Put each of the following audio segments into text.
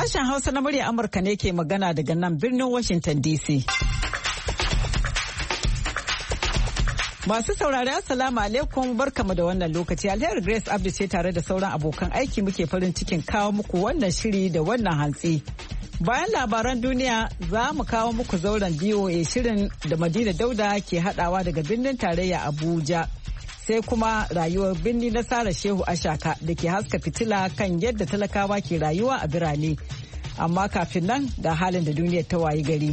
Sashen Hausa na murya Amurka ne ke magana daga nan birnin Washington DC. Masu saurari Assalamu alaikum barkamu da wannan lokaci. Alheri Grace Abdu ce tare da sauran abokan aiki muke farin cikin kawo muku wannan shiri da wannan hantsi. Bayan labaran duniya za mu kawo muku zauren BOA shirin da Madina Dauda ke hadawa daga birnin tarayya Abuja. Sai kuma rayuwar birni na Sara Shehu Ashaka da ke haska fitila kan yadda talakawa ke rayuwa a birane. Amma kafin nan ga halin da duniyar ta wayi gari.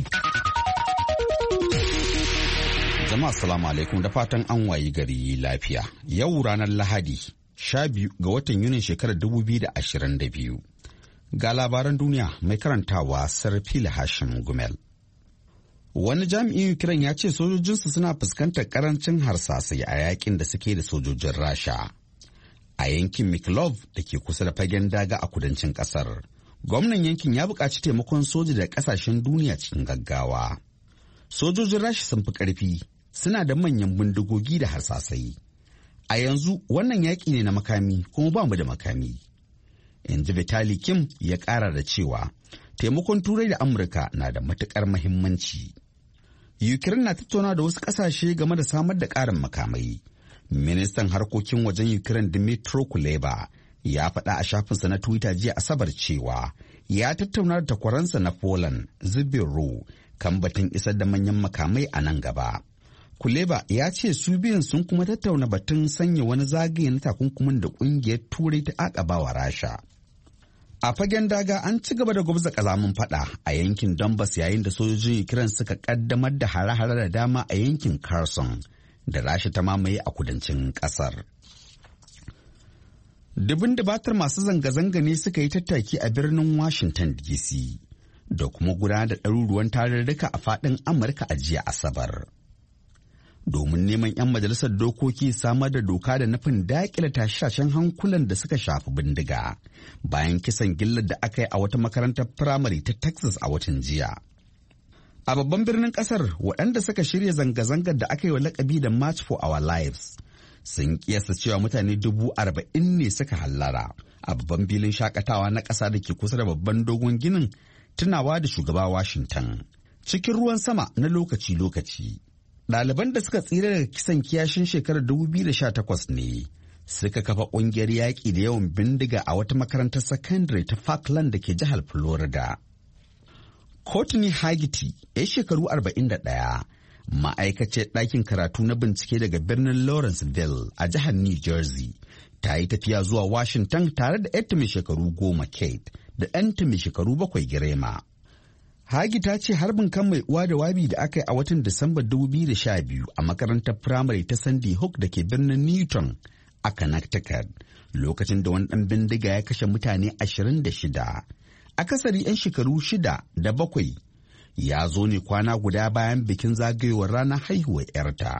Jama'a assalamu alaikum da fatan an wayi gari lafiya. Yau ranar Lahadi 12 ga watan Yunin shekarar 2022. Ga labaran duniya mai karantawa Sarfila Hashim Gumel. Wani jami'in Ukraine ya ce sojojinsu suna fuskantar karancin harsasai a yakin da suke da sojojin Rasha a yankin Mykolaiv da ke kusa da fagen daga a kudancin kasar. Gwamnan yankin ya buƙaci taimakon soja da ƙasashen duniya cikin gaggawa. Sojojin Rasha sun fi ƙarfi, suna da manyan bindigogi da harsasai. A yanzu wannan yaƙi ne na makami kuma ba mu da makami. In ji Vitali Kim ya ƙara da cewa taimakon Turai da Amurka na da matuƙar muhimmanci. Ukraine na tattauna da wasu ƙasashe game da samar da ƙarin makamai. Ministan harkokin wajen Ukraine Dmytro Kuleba ya faɗa a shafinsa na Twitter jiya Asabar cewa ya tattauna da takwaransa na Poland Zbigniew kan batun isar da manyan makamai a nan gaba. Kuleba ya ce su biyan sun kuma tattauna batun sanya wani zagaye na takunkumin da ƙungiyar Turai ta akabawa Rasha. A fagen daga an ci gaba da gwabza kazamin fada a yankin Donbass yayin da sojojin Ukraine suka kaddamar da hare-hare da dama a yankin Kherson da Rasha ta mamaye a kudancin kasar. Dubin dubatar masu zanga-zanga ne suka yi tattaki a birnin Washington DC da kuma gudanar da ɗaruruwan tarurruka a faɗin Amurka a jiya Asabar. Domin neman 'yan majalisar dokoki samar da doka da nufin daƙile tashe-tashen hankulan da suka shafi bindiga bayan kisan gillar da aka yi a wata makarantar firamare ta Texas a watan jiya. A babban birnin ƙasar waɗanda suka shirya zanga-zangar da aka yi wa lakabi da March for Our Lives sun kiyasta cewa mutane 40,000 ne suka hallara a babban filin shakatawa na ƙasa da ke kusa da babban dogon ginin tunawa da shugaba Washington cikin ruwan sama na lokaci-lokaci. Ɗaliban da suka tsira daga kisan kiyashin shekarar 2018 ne suka kafa ƙungiyar yaƙi da yawan bindiga a wata makarantar sakandare ta Parkland da ke jihar Florida. Courtney Haggerty, 'yar shekaru 41, ma'aikaciyar ɗakin karatu na bincike daga birnin Lawrenceville a jihar New Jersey, ta yi tafiya zuwa Washington tare da 'yarta mai shekaru 10 Kate da ɗanta mai shekaru 7 Girema. Hagi ta ce harbin kan mai uwa da wabi da aka yi a watan Disamba 2012 a makarantar firamare ta Sandy Hook da ke birnin Newton a Connecticut lokacin da wani ɗan bindiga ya kashe mutane 26. Akasari 'yan shekaru 6 da 7 ya zo ne kwana guda bayan bikin zagayowar ranar haihuwar 'yarta.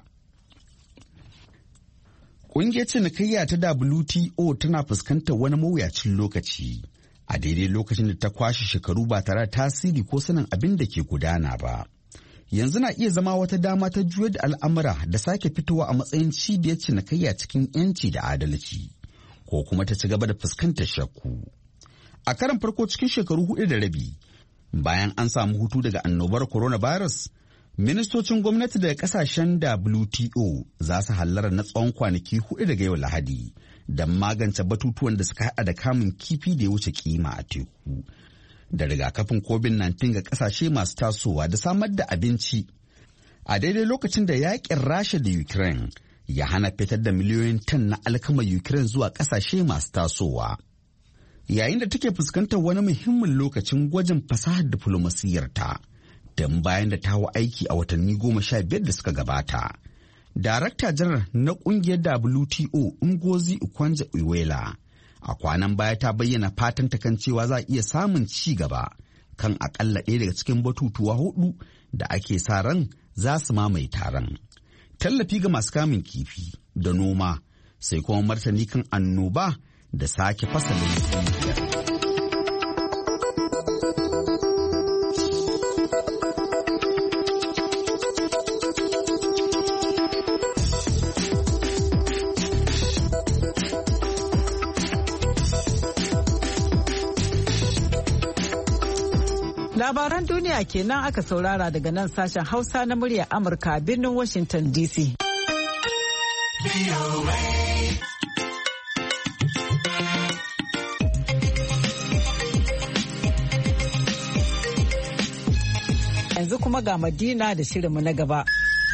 Ƙungiyar cinikayya ta WTO tana fuskantar wani mawuyacin lokaci. A daidai lokacin da ta kwashe shekaru ba tare da tasiri ko sanin abin da ke gudana ba. Yanzu na iya zama wata dama ta juyar da al'amura da sake fitowa a matsayin cibiyar cinikayya cikin 'yanci da adalci, ko kuma ta ci gaba da fuskantar shakku. A karan farko cikin shekaru 4 da rabi, bayan an samu hutu daga annobar coronavirus, ministocin gwamnati daga kasashen WTO za su hallara na tsawon kwanaki 4 daga yau Lahadi. Don magance batutuwan da suka haɗa da kamun kifi da ya wuce kima a teku da rigakafin COVID-19 ga ƙasashe masu tasowa da samar da abinci a daidai lokacin da yaƙin Rasha da Ukraine ya hana fitar da miliyoyin tan na alkama Ukraine zuwa ƙasashe masu tasowa. Yayin da take fuskantar wani muhimmin lokacin gwajin fasahar diflomasiyyarta don bayan da ta hau aiki a watanni 15 da suka gabata. Darakta janar na kungiyar WTO Ngozi Okonjo-Iweala a kwanan baya ta bayyana fatan ta kan cewa za a iya samun ci gaba kan akalla ɗaya daga cikin batutuwa 4 da ake sa ran za su mamaye taron. Tallafi ga masu kamun kifi da noma sai kuma martani kan annoba da sake fasalin kungiyar. Labaran duniya kenan aka saurara daga nan sashen Hausa na muryar Amurka a birnin Washington DC. Yanzu kuma ga Madina da shirinmu na gaba.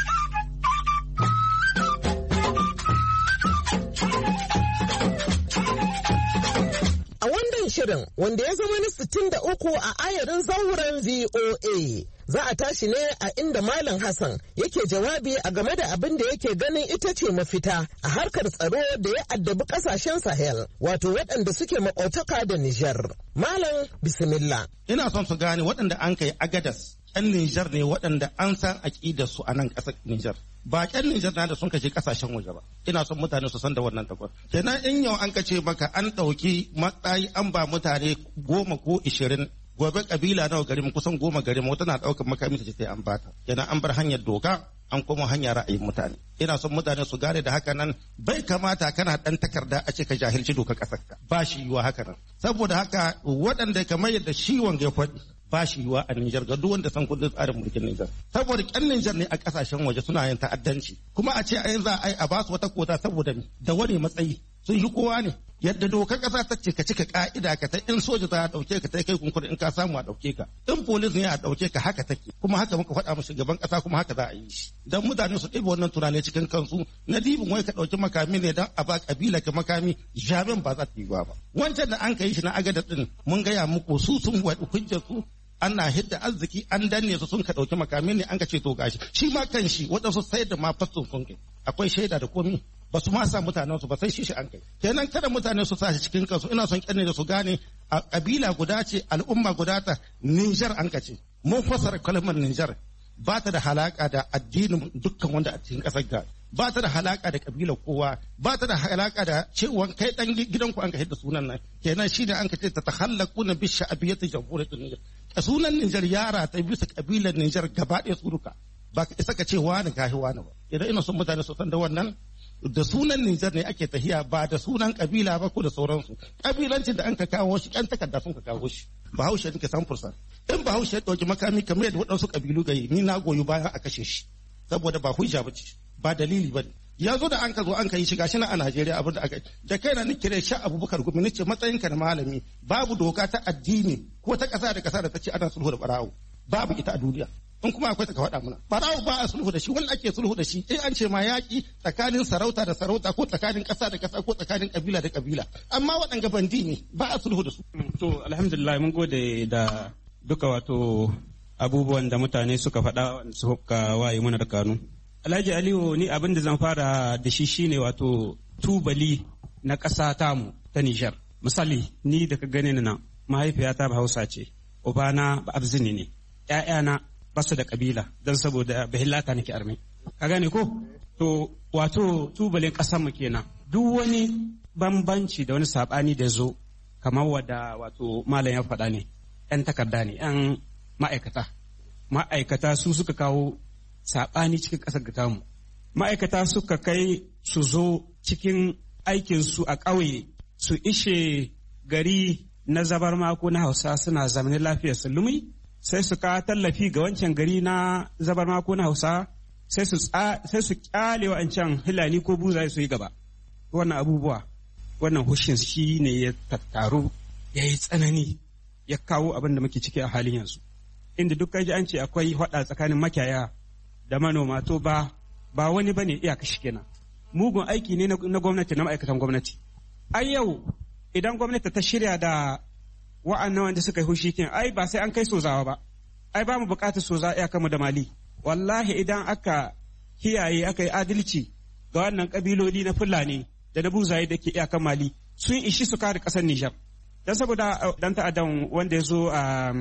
Shirin wanda ya zama na 63 a ayarin zauren VOA. Za a tashi ne a inda Malam Hassan yake jawabi a game da abin da yake ganin ita ce mafita a harkar tsaro da ya addabi kasashen Sahel, wato waɗanda suke makwataka da Nijar. Malam bismillah. Ina son su gane waɗanda an kai Agadas, 'yan Nijar ne waɗanda an san aƙidar su a nan ƙasar Nijar. Ba ƙyan Nijar na da sun kashe kasashen waje ba. Ina son mutane su san da wannan tabbas. Kenan in yau an kace maka an ɗauki matsayi an ba mutane 10 ko 20, gobe kabila nawa garin kusan 10 garin wata na ɗaukar makami ta ce sai an bata. Kenan an bar hanyar doka an koma hanyar ra'ayin mutane. Ina son mutane su gane da haka nan bai kamata kana ɗan takarda a ce ka jahilci dokar ƙasar ka. Ba shi yiwa haka nan. Saboda haka waɗanda kamar yadda shi wanga ya faɗi ba shi yiwa a Nijar ga duk wanda san kundin tsarin mulkin Nijar. Saboda ƙyan Nijar ne a ƙasashen waje suna yin ta'addanci. Kuma a ce a yanzu a ba su wata kota saboda da wani matsayi sun yi kowa ne. Yadda dokar ƙasa ta ce ka cika ƙa'ida ka ta in soja za a ɗauke ka ta kai kunkuri in ka samu a ɗauke ka. In polis ne a ɗauke ka haka take. Kuma haka muka faɗa mu shugaban ƙasa kuma haka za a yi shi. Dan mutane su ɗiba wannan tunani cikin kansu na dibin wai ka ɗauki makami ne dan a ba ƙabila ka makami jami'an ba za ta yi ba. Wancan da an ka yi shi na agada ɗin mun gaya muku su sun waɗi hujjar su. Ana hidda arziki an danne su sun ka ɗauki makamin ne an ka ce to gashi shi ma kan shi waɗansu sai da ma faston sun kai akwai shaida da komi ba su ma sa mutanen su ba sai shi an kai kenan kada mutane su sa shi cikin kansu ina son kyanne da su gane a kabila guda ce al'umma guda ta Niger an ka ce mun fasara kalmar Niger ba ta da halaka da addinin dukkan wanda a cikin ƙasar ga ba ta da halaka da kabilar kowa ba ta da halaka da cewa kai dan gidanku an ka hidda sunan nan kenan shi ne an ka ce ta tahallaquna bi sha'biyyati jamhuriyatin Niger sunan Niger yara ta bisa kabilar Niger gaba ɗaya su duka ba ka isa ka ce wani kahi wani ba idan ina son mutane su san da wannan da sunan Niger ne ake tahiya ba da sunan kabila ba ko da sauransu kabilancin da an ka kawo shi kan takarda sun ka kawo shi Bahaushe ne ke san fursa in Bahaushe ya dauki makami kamar yadda waɗansu kabilu gayi ni na goyi bayan a kashe shi saboda ba hujja ba ce ba dalili ba ne ya zo da an ka zo an ka yi shiga shi na a Najeriya abin da aka yi da kai na nikire sha Abubakar Gumi nace matsayinka na malami babu doka ta addini ko ta ƙasa da ƙasa da ta ce ana sulhu da barawo babu ita a duniya in kuma akwai ta ka faɗa mana barawo ba a sulhu da shi wanda ake sulhu da shi an ce ma yaƙi tsakanin sarauta da sarauta ko tsakanin ƙasa da ƙasa ko tsakanin ƙabila da ƙabila amma waɗanga bandi ne ba a sulhu da su. To alhamdulillah mun gode da duka wato abubuwan da mutane suka faɗa suka waye mana da kanu. Alhaji Aliyu ni abin da zan fara da shi shine wato tubali na ƙasa tamu ta Nijar. Misali ni da ka gani na mahaifiyata ba Hausa ce, ubana ba Abzini ne, ƴaƴana ba su da kabila don saboda bahillata nake arme. Ka gane ko? To wato tubalin ƙasar mu kenan. Duk wani bambanci da wani sabani da zo kamar wadda wato malam ya faɗa ne, 'yan takarda ne, 'yan ma'aikata. Ma'aikata su suka kawo saɓani cikin ƙasar ga tamu. Ma'aikata suka kai su zo cikin aikinsu a ƙauye su ishe gari na zabarma ko na Hausa suna zamanin lafiyar sulumi sai su ka tallafi ga wancan gari na zabarma ko na Hausa sai su kyale wa'ancan Hilani ko Buzaye su yi gaba. Wannan abubuwa wannan hushin shi ne ya tattaru ya yi tsanani ya kawo abin da muke ciki a halin yanzu. Inda dukkan ji an ce akwai haɗa tsakanin makiyaya da manoma to ba wani bane iyaka shi kenan mugun aiki ne na gwamnati na ma'aikatan gwamnati ai yau idan gwamnati ta shirya da wa'annan wanda suka yi hushi kin ai ba sai an kai sozawa ba ai ba mu bukatar soza iyaka mu da Mali wallahi idan aka kiyaye aka yi adalci ga wannan kabiloli na Fulani da na Buzaye da ke iyakan Mali sun ishi su kare kasar Nijar dan saboda dan ta'addan wanda ya zo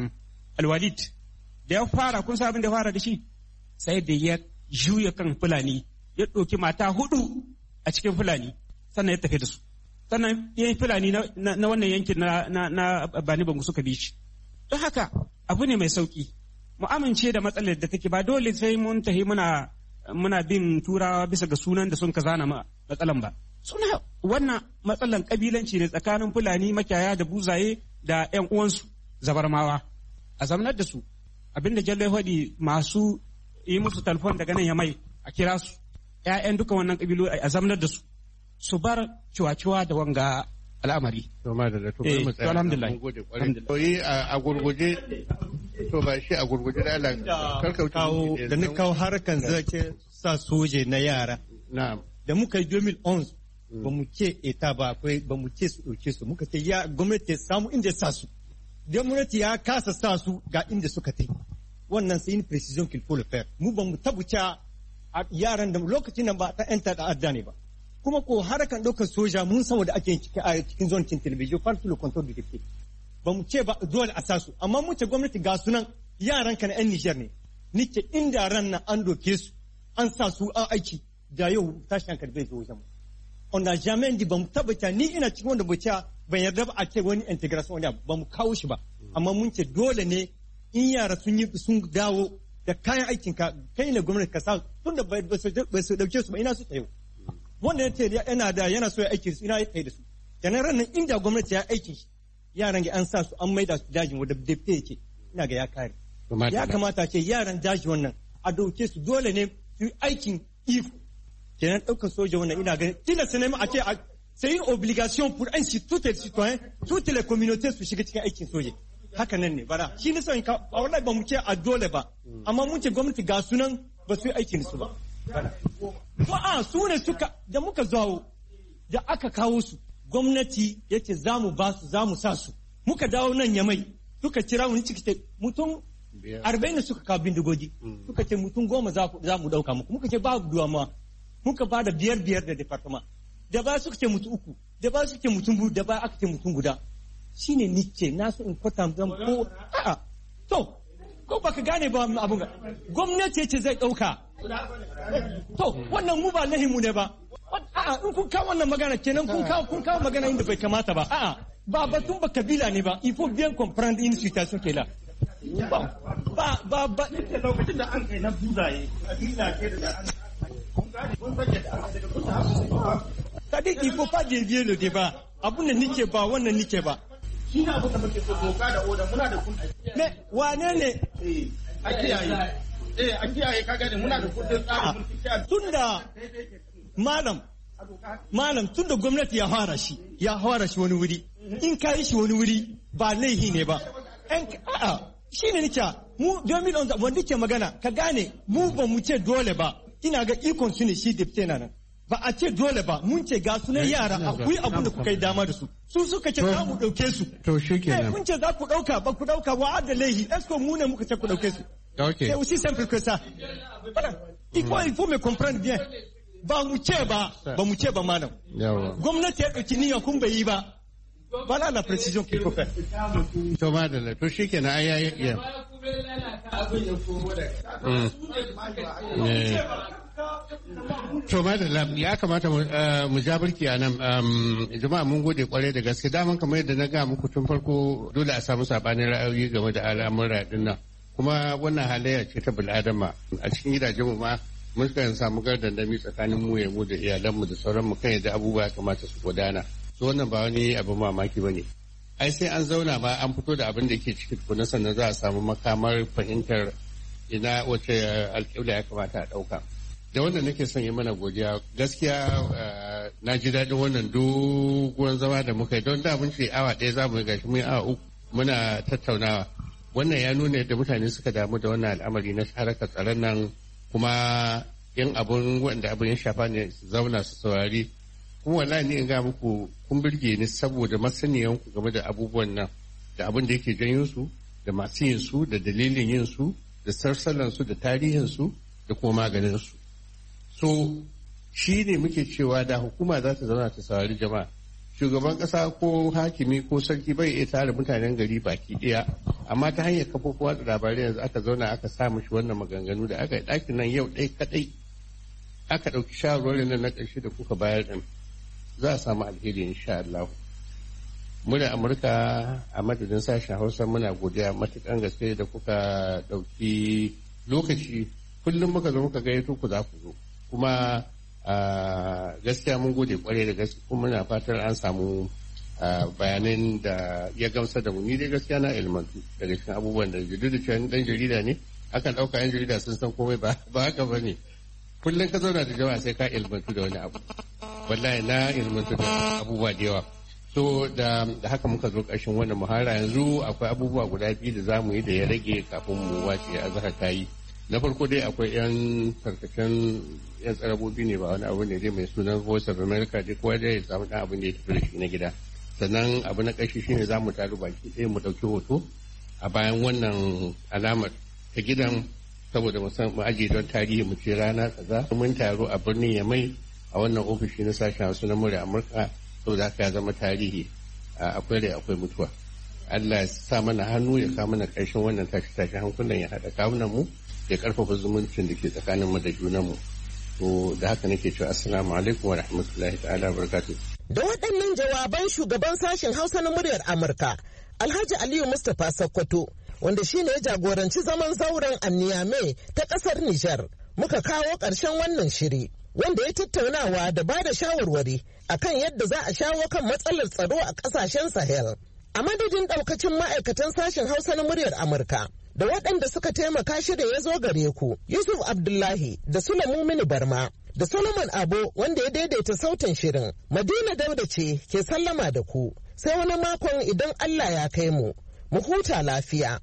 Alwalid da ya fara kun san abin da ya fara da shi sai da ya juya kan Fulani ya ɗauki mata 4 a cikin Fulani sannan ya tafi da su sannan yayin Fulani na wannan yankin na Bani Bangu suka bi shi don haka abu ne mai sauki mu amince da matsalar da take ba dole sai mun tahi muna bin turawa bisa ga sunan da sun ka zana matsalan ba suna wannan matsalan kabilanci ne tsakanin Fulani makiyaya da Buzaye da ƴan uwansu Zabarmawa a zamanar da su abinda Jallo ya faɗi masu yi musu telefon daga nan ya mai a kira su ƴaƴan duka wannan kabilu a zamanar da su bar ciwa-ciwa da wanga al'amari. To ma da to mu tsaya. Alhamdulillah. To yi a gurguje to ba shi a gurguje da Allah karka kawo da ni kawo harkan zake sa soje na yara. Na'am. Da muka yi 2011 ba mu ce eta ba akwai ba mu ce su ɗauke su muka ce ya gwamnati samu inda sa su. Gwamnati ya kasa sa su ga inda suka tai. Wannan sai in precision qu'il faut le faire. Mu ba mu tabuca yaran da lokacin nan ba ta enta da adda ne ba. Kuma ko harkan ɗaukar soja mun san wanda ake cikin zone kin television par le contrôle du député. Ba mu ce ba dole a sa su amma mu ce gwamnati ga sunan yaran ka na yan Niger ne. Ni ce inda ran nan an doke su an sa su a aiki da yau tashin hankali bai zo wajen mu. On n'a jamais dit ba mu tabbata ni ina cikin wanda ban yarda ba a ce wani integration wani ba mu kawo shi ba amma mun ce dole ne in yara sun dawo da kayan aikin ka kai ne gwamnati ka sa tun da ba su dauke su ba ina su tsayo wanda ya ce yana so ya aiki su ina ya tsaye da su kenan ran nan inda gwamnati ya aiki yaran ga an sa su an maida su dajin wanda dafte yake ina ga ya kare ya kamata ce yaran daji wannan a dauke su dole ne su yi aikin iko kenan ɗaukar soja wannan ina ganin tilasta ne a ce c'est une obligation pour tous les citoyens toutes les communautés su shiga cikin aikin soja haka nan ne bara shi ne son a wallahi ba mu ce a dole ba amma mun ce gwamnati ga sunan ba su yi aikin su ba ko su ne suka da muka zawo da aka kawo su gwamnati yace za mu ba su za mu sa su muka dawo nan Yamai suka kira wani ciki mutum 40 suka kawo bindigogi suka ce mutum 10 za mu dauka muku muka ce babu duwa ma muka ba da 5 da department da ba suka ce mutum 3 da ba suka ce mutum 2 da ba aka ce mutum guda shine nice na so in kwata zan ko a'a to ko baka gane ba abun gwamnati ce zai dauka to wannan mu ba lahimu ne ba a'a in kun kawo wannan magana kenan kun kawo magana inda bai kamata ba a'a ba batun ba kabila ne ba il faut bien comprendre une situation qui est là ba lokacin da an kai na buzaye kabila ce da Tadi il faut pas dévier le débat. Abun da nike ba wannan nike ba. Shi ne abin da muke so doka da oda muna da kun Me wane ne? A kiyaye. A kiyaye ka gane muna da kundin tsarin mulki. Tunda malam tunda gwamnati ya fara shi wani wuri. In ka yi shi wani wuri ba laihi ne ba. Shi ne nike mu 2011 wanda ke magana ka gane mu ba mu ce dole ba. Ina ga ikon su ne shi dipte na nan. Ba a ce dole ba mun ce ga su ne yara akwai abin da kuka yi dama da su su suka ce za mu ɗauke su to shi kenan mun ce za ku ɗauka ba ku ɗauka wa da laihi esko mu ne muka ce ku ɗauke su c'est aussi simple que ça voilà il faut me comprendre bien ba mu ce ba malam gwamnati ya ɗauki niyya kun bai yi ba voilà la précision qu'il faut faire to madalla to shi kenan ai ya To madalla ya kamata mu ja birki a nan jama'a mun gode kwarai da gaske daman kamar yadda na ga muku tun farko dole a samu sabanin ra'ayoyi game da al'amuran din nan kuma wannan halayya ce ta bil'adama a cikin gidajenmu ma mun kan samu gardandami tsakanin mu da iyalanmu da sauran mu kan yadda abubuwa ya kamata su gudana to wannan ba wani abin mamaki bane ai sai an zauna ba an fito da abin da ke ciki tukuna sannan za a samu makamar fahimtar ina wace alƙibla ya kamata a ɗauka. Da wanda nake son yi mana godiya gaskiya na ji daɗin wannan doguwar zama da muka yi don da mun ce awa ɗaya za mu yi gashi mun yi awa 3 muna tattaunawa wannan ya nuna yadda mutane suka damu da wannan al'amari na harkar tsaron nan kuma yan abun wanda abin ya shafa ne su zauna su saurari kuma wallahi ni in ga muku kun birge ni saboda masaniyan ku game da abubuwan nan da abin da yake janyo su da masu yin su da dalilin yin su da sarsalan su da tarihin su da kuma maganin su so shi ne muke cewa da hukuma za ta zauna ta saurari jama'a shugaban kasa ko hakimi ko sarki bai iya tare mutanen gari baki ɗaya amma ta hanyar kafofin watsa labarai yanzu aka zauna aka sa mishi wannan maganganu da aka yi ɗakin nan yau ɗai kaɗai aka ɗauki shawarwarin nan na ƙarshe da kuka bayar ɗin za a samu alheri insha Allah. Muna Amurka a madadin sashen Hausa muna godiya matuƙan gaske da kuka ɗauki lokaci kullum muka zo muka gayyato ku za ku zo kuma gaskiya mun gode kwarai da gaske kuma muna fatar an samu bayanan da ya gamsa da mu. Ni dai gaskiya na ilmantu daga cikin abubuwan da duk da cewa dan jarida ne akan ɗauka yan jarida sun san komai ba haka ba ne. Kullum ka zauna da jama'a sai ka ilmantu da wani abu. Wallahi na ilmantu da abubuwa da yawa. So da haka muka zo ƙarshen wannan muhara. Yanzu akwai abubuwa guda biyu da za mu yi da ya rage kafin mu wace azhar ta yi. Na farko dai akwai yan tarkacen yan tsarabobi ne ba wani abu ne dai mai sunan Voice of America dai kowa dai ya samu ɗan abin da ya tafi da shi na gida. Sannan abu na ƙarshe shine za mu taru baki ɗaya mu ɗauki hoto a bayan wannan alamar ta gidan saboda mu ajiye don tarihi mu ce rana kaza mun taro a birnin Yamai a wannan ofishi na sashen Hausa na murya Amurka saboda haka ya zama tarihi akwai rai akwai mutuwa. Allah ya sa mana hannu ya kawo mana ƙarshen wannan tashi hankulan ya haɗa kawunan mu ya karfafa zumuncin da ke tsakanin mu da junan mu. To da haka nake cewa assalamu alaikum wa rahmatullahi ta'ala wa barakatuh. Da waɗannan jawaban shugaban sashen Hausa na muryar Amurka Alhaji Aliyu Mustapha Sokoto wanda shine ya jagoranci zaman zauren Anniyame ta ƙasar Nijar muka kawo ƙarshen wannan shiri wanda ya tattaunawa da ba da shawarwari akan yadda za a shawo kan matsalar tsaro a ƙasashen Sahel. A madadin ɗaukacin ma'aikatan sashen Hausa na muryar Amurka da waɗanda suka taimaka shirin ya zo gare ku, Yusuf Abdullahi da Sulaimu Mini Barma da Solomon Abo wanda ya daidaita sautin shirin. Madina Dauda ce ke sallama da ku, sai wani makon idan Allah ya kai mu huta lafiya.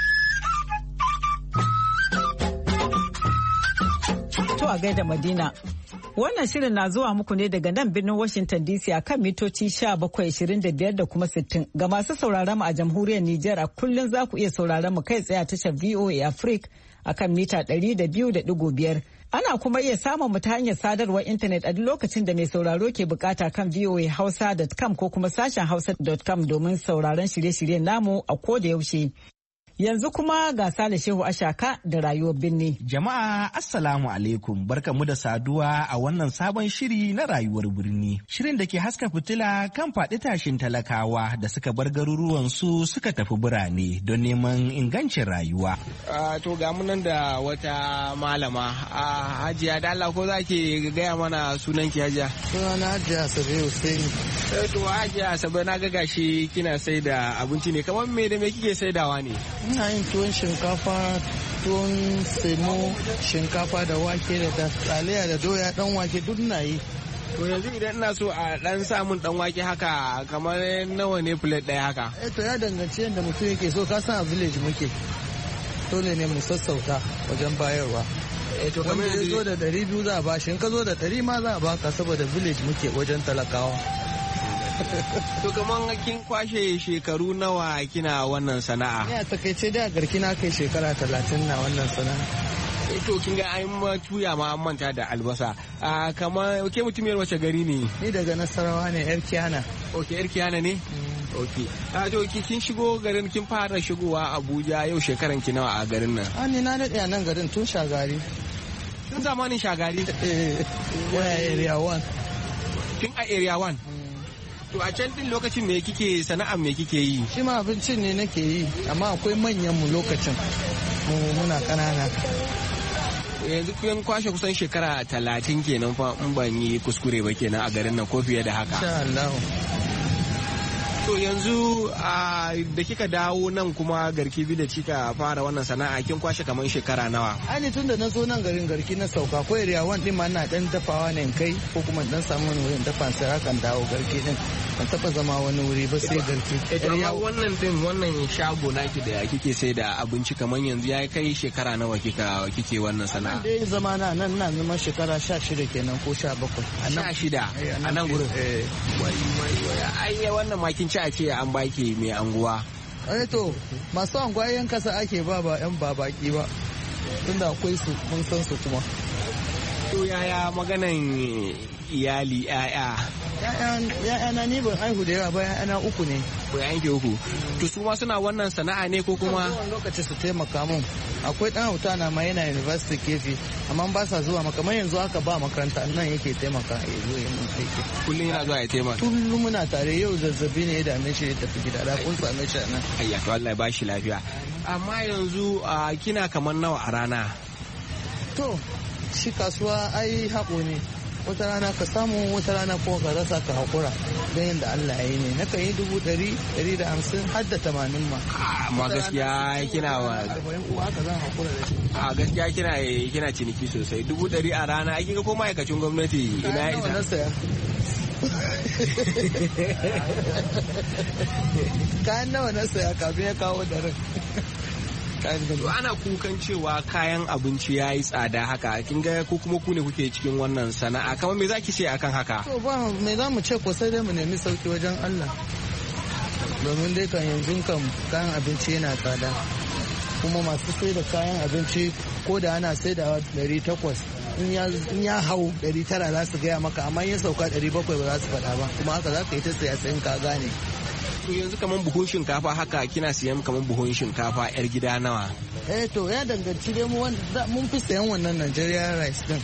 To a gaida Madina. Wannan shirin na zuwa muku ne daga nan birnin Washington DC a kan mitoci 1725 da kuma 60. Ga masu sauraron mu a jamhuriyar Nijar a kullum za ku iya sauraron mu kai tsaye a tashar VOA Africa a kan mita 200.5. Ana kuma iya samun mu ta hanyar sadarwar intanet a duk lokacin da mai sauraro ke bukata kan voahausa.com ko kuma sashen hausa.com domin sauraron shirye-shiryen namu a koda yaushe. Yanzu kuma ga Sale Shehu Ashaka da rayuwar birni. Jama'a Assalamu alaikum, barkamu da saduwa a wannan sabon shiri na rayuwar birni. Shirin da ke haska fitila kan faɗi tashin talakawa da suka bar garuruwan su suka tafi birane don neman ingancin rayuwa. To ga mu nan da wata malama Hajiya da Allah ko za ki gaya mana sunan ki Hajiya? Sunana Hajiya Asabe Hussein. To Hajiya Asabe na ga gashi kina sai da abinci ne, kamar me da me kike saidawa ne? Ina yin tuwon shinkafa, tuwon semo, shinkafa da wake da taliya da doya dan wake duk na yi. To yanzu idan ina so a dan samun dan wake haka kamar nawa ne plate ɗaya haka? To ya danganci yadda mutum yake so, ka san a village muke. Dole ne mu sassauta wajen bayarwa. To kamar wanda ya zo da 200 za a ba shi, in ka zo da 100 ma za a baka saboda village muke wajen talakawa. To kaman kin kwashe shekaru nawa kina wannan sana'a? Ni a takaice da garki na kai shekara 30 na wannan sana'a. To kin ga an tuya ma an manta da albasa. Kamar ke mutumiyar wace gari ne? Ni daga Nasarawa ne, yar Kiyana. Okay, yar Kiyana ne? Okay. To kin shigo garin, kin fara shigowa Abuja yau shekaran ki nawa a garin nan? Ni na daɗe a nan garin tun Shagari. Tun zamanin Shagari? Area 1. Tun a Area 1? To a can din lokacin me kike sana'ar me kike yi? Shi ma abincin ne nake yi, amma akwai manyan mu lokacin muna kanana. Yanzu kun kwashe kusan shekara 30 kenan fa in ban yi kuskure ba kenan a garin nan ko fiye da haka. Insha Allah. To yanzu da kika dawo nan kuma garki bi da kika fara wannan sana'a kin kwashe kamar shekara nawa? Ani tun da na zo nan garin garki na sauka ko area 1 din ma ina dan dafawa ne in kai ko kuma dan samu wani wurin dafa sai hakan dawo garki din. Ban taba zama wani wuri ba sai garki. Amma wannan shago naki da kike sai da abinci kamar yanzu ya kai shekara nawa kike wannan sana'a? Dai zama na nan na zama shekara 16 kenan ko 17. 16 a nan gurin. Ai wannan makin ci a ce an baki mai anguwa. To masu anguwa yan kasa ake ba yan babaki ba tunda akwai su mun san su kuma. To yaya maganan iyali ya'ya na ni ban aihu da yawa ba, ya'ya 3 ne. Ko ya'yan ke 3? To su ma suna wannan sana'a ne ko kuma? Wani lokaci su taimaka mun. Akwai dan hauta na ma yana university kefi amma ba sa zuwa kamar yanzu haka ba makaranta nan yake taimaka ya zo ya mun aiki. Kullum yana zuwa ya taimaka? Kullum muna tare, yau zazzabi ne ya dame shi ya tafi gida da kun same shi nan. Ayya to Allah ya ba shi lafiya. Amma yanzu kina kamar nawa a rana? To shi kasuwa ai haƙo ne. wata rana ka samu wata rana ko ka rasa ka hakura don yadda Allah ya yi ne na kan yi 100, 150 har da 80 ma. Amma gaskiya kina wa haka zan hakura da shi. A gaskiya kina ciniki sosai 100 a rana kin ga ko ma'aikacin gwamnati ina ya isa. Na saya. Kayan nawa na saya kafin ya kawo da ran. Ana kukan cewa kayan abinci ya yi tsada haka kin ga ko kuma ku ne kuke cikin wannan sana'a kamar me zaki ce akan haka? To ba me za mu ce ko sai dai mu nemi sauki wajen Allah domin dai kan yanzu kan kayan abinci yana tsada kuma masu sai da kayan abinci ko da ana sai da 800 in ya hau 900 za su gaya maka amma ya sauka 700 ba za su faɗa ba kuma haka za ka yi ta saya sayin ka gane. To yanzu kaman buhun shinkafa haka kina siyan kaman buhun shinkafa yar gida nawa? To ya danganci dai mun fi sayan wannan Nigeria rice din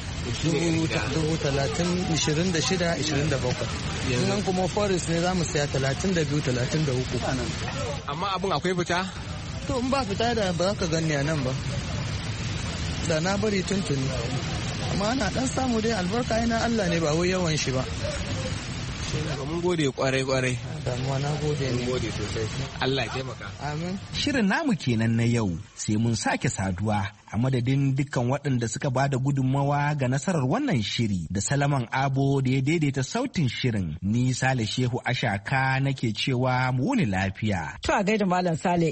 30,26,27 nan kuma forest ne za mu saya 32,33. Amma abin akwai fita? To in ba fita da ba za ka gani a nan ba da na bari tuntuni amma ana dan samu dai albarka yana Allah ne ba wai yawan shi ba. Mun gode kwarai. Damuwa na gode ne. Mun gode sosai. Allah ya taimaka. Amin. Shirin namu kenan na yau sai mun sake saduwa a madadin dukkan waɗanda suka ba da gudunmawa ga nasarar wannan shiri da Salaman Abo da ya daidaita sautin shirin. Ni Sale Shehu Ashaka nake cewa mu wuni lafiya. To a gaida Malam Sale.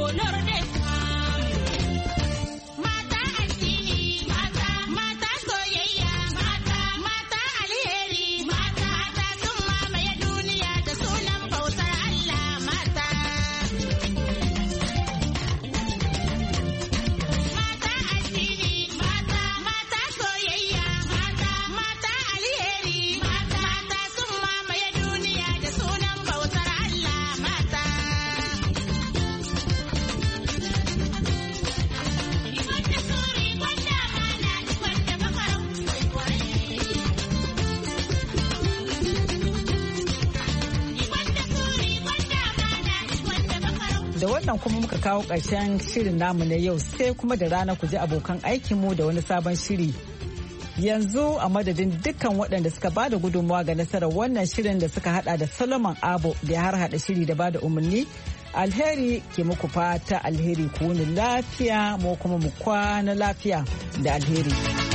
Da wannan kuma muka kawo ƙarshen shirin namu na yau sai kuma da rana ku ji abokan aikinmu da wani sabon shiri. Yanzu a madadin dukkan waɗanda suka bada gudunmawa ga nasarar wannan shirin da suka hada da Solomon Abo da ya har hada shiri da bada umarni. Alheri ke muku fata alheri ku wuni lafiya mu kuma mu kwana lafiya da alheri.